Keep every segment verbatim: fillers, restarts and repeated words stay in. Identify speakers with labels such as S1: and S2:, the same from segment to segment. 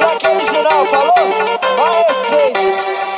S1: craque original, falou? A respeito.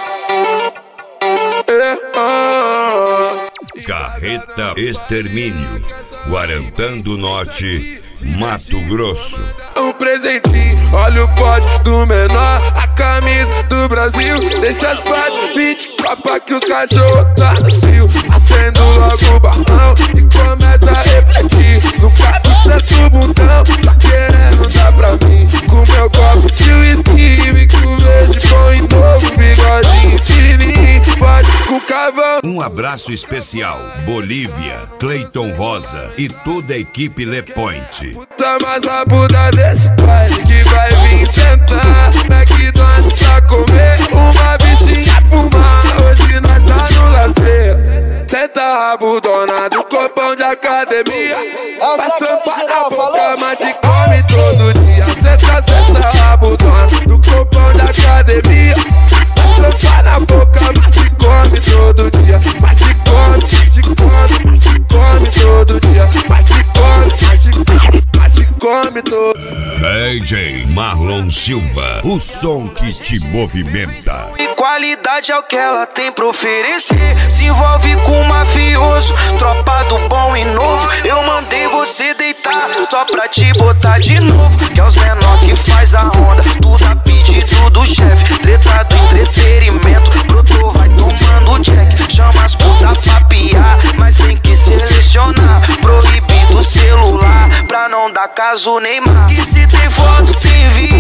S2: É, ah.
S3: Carreta Extermínio, Guarantã do Norte, Mato Grosso.
S2: Um presentinho, olha o pote do menor, a camisa do Brasil. Deixa as partes, vinte copa que os cachorros tá no cio. Acendo logo o balão e começa a refletir. No cabe tanto botão, tá querendo dar pra mim. Com meu copo de whisky, bico verde, põe novo, bigodinho fininho, pode com cavão.
S3: Um abraço especial, Bolívia, Cleiton Rosa e toda a equipe Le Point.
S2: Puta mais rabuda desse pai que vai vir sentar McDonald's pra comer uma bichinha fumar. Hoje nós tá no lazer. Senta rabudona do copão de academia. Passando para a boca, mas te come todo dia. Senta, senta rabudona do copão de academia. Passando para a boca, mas te come todo dia. Mas te come, mas te come, mas te come todo dia. Mas te come, mas te come, mas te come todo.
S3: D J Marlon Silva, o som que te movimenta.
S4: E qualidade é o que ela tem pra oferecer. Se envolve com um mafioso, tropa do bom e novo. Eu mandei você deitar só pra te botar de novo. Que é os menor que faz a onda, tudo a pedido do chefe. Treta do entretenimento, brotou vai tomando jack. Chama as puta pra piar, mas tem que selecionar. Proibido o celular pra não dar caso Neymar. Que se tem foto, tem vídeo.